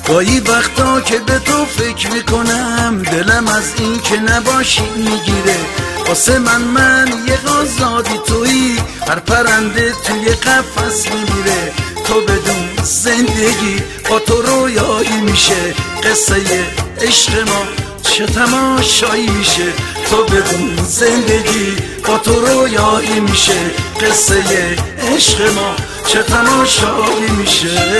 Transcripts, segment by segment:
گاهی وقتا که به تو فکر میکنم دلم از این که نباشی میگیره. واسه من یه آزادی تویی، هر پرنده توی قفس میمیره. تو بدون زندگی با تو رویایی میشه، قصه عشق ما چه تماشایی میشه. تو بدون زندگی با تو رویایی میشه، قصه عشق ما چه تماشایی میشه.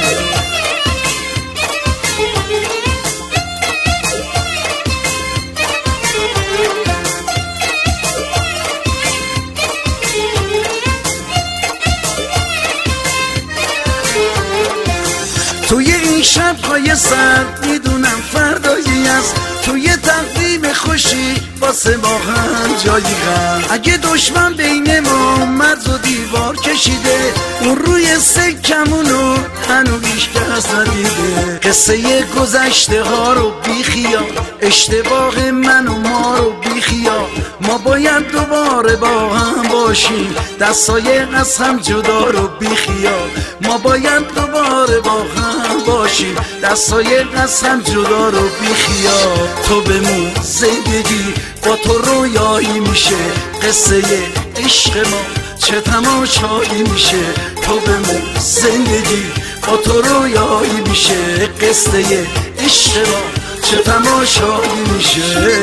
توی این شب‌های سرد میدونم فردایی است، توی تقویم خوشی واسه ما هم جایی غم. اگه دشمن بین ما مرز و دیوار کشیده، اون روی سکمونو هنو هیچ کس ندیده. قصه گذشته ها رو بیخیال، اشتباه من و ما رو بیخیال. ما باید دوباره با هم باشیم، دستای از هم جدا رو بیخیال. ما باید دوباره با هم باشیم، دستای از هم جدا رو بیخیال. تو بمون زندگی با تو رویایی میشه، قصه عشق ما چه تماشایی میشه. تو بمون زندگی با تو رویایی میشه، قصه عشق ما چه تماشایی میشه.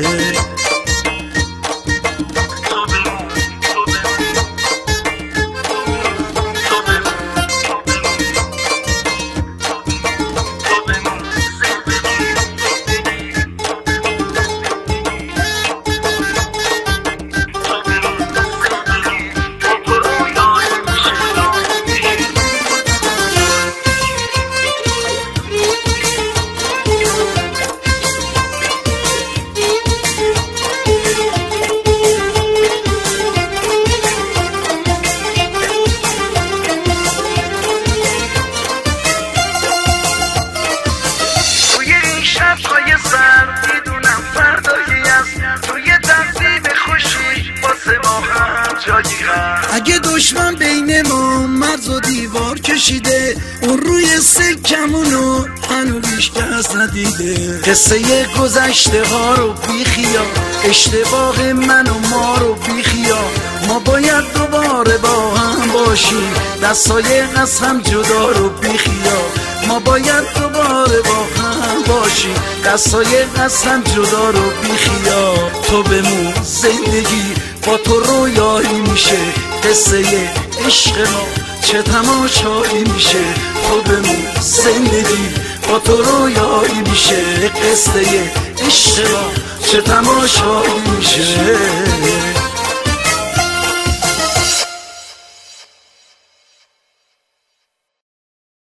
اگه دشمن بین ما مرز و دیوار کشیده، اون روی سکمونو هنو هیچ کس ندیده. قصه گذشته ها رو بیخیال، اشتباه من و ما رو بیخیال. ما باید دوباره با هم باشیم، دستای از هم جدا رو بیخیال. ما باید دوباره با هم باشیم، دستای از هم جدا رو بیخیال. تو بمون زندگی با تو رویایی میشه، قصه عشق ما چه تماشایی میشه. تو بمون زندگی با تو رویایی میشه، قصه عشق ما چه تماشایی میشه.